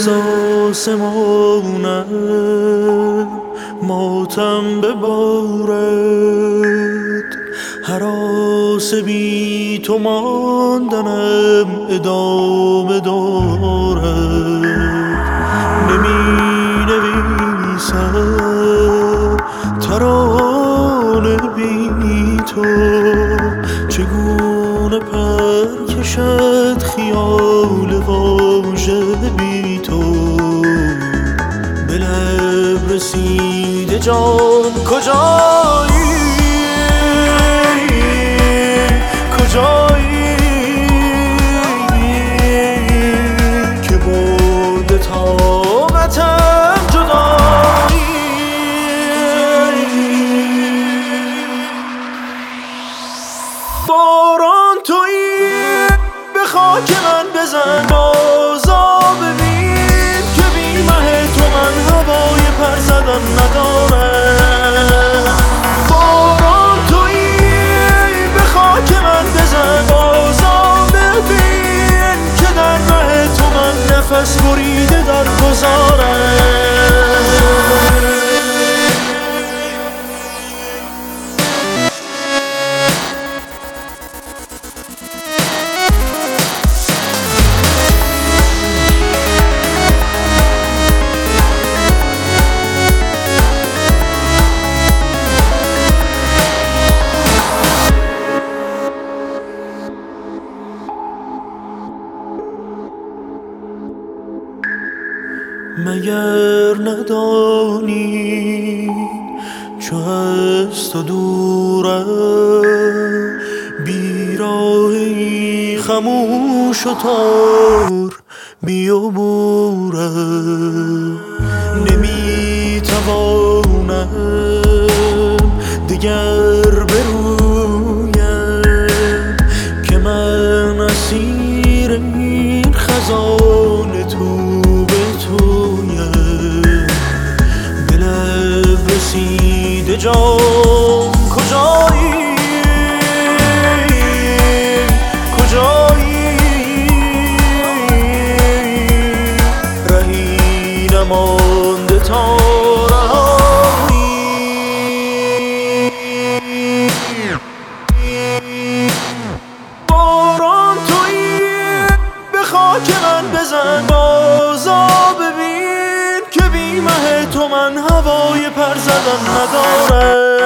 آسمانم ماتم ببارد، هراس بی تو ماندنم ادامه دارد. نمی نویسم ترانه بی تو، چگونه پر کشد خیال واژه بی تو. به لب رسیده جان کجایی، کجایی که برده طاقتم جدایی. باران تویی به خاک من بزن، بازا ببین که بی مه تو من هوای پر زدن ندارم. باران تویی به خاک من بزن، بازا ببین که در مه تو من نفس بریده در گذارم. مگر ندانی چو از تو دورم، بیراهی خموش و تار بیابورم. نمی توانم دگر برویم که من اسیر این خزان تو رسیده جان کجایی، کجایی رهی نمانده تا رهایی. باران تویی به خاک من بزن، بازا ببین که بی مه تو من هوای پر زدن ندارم.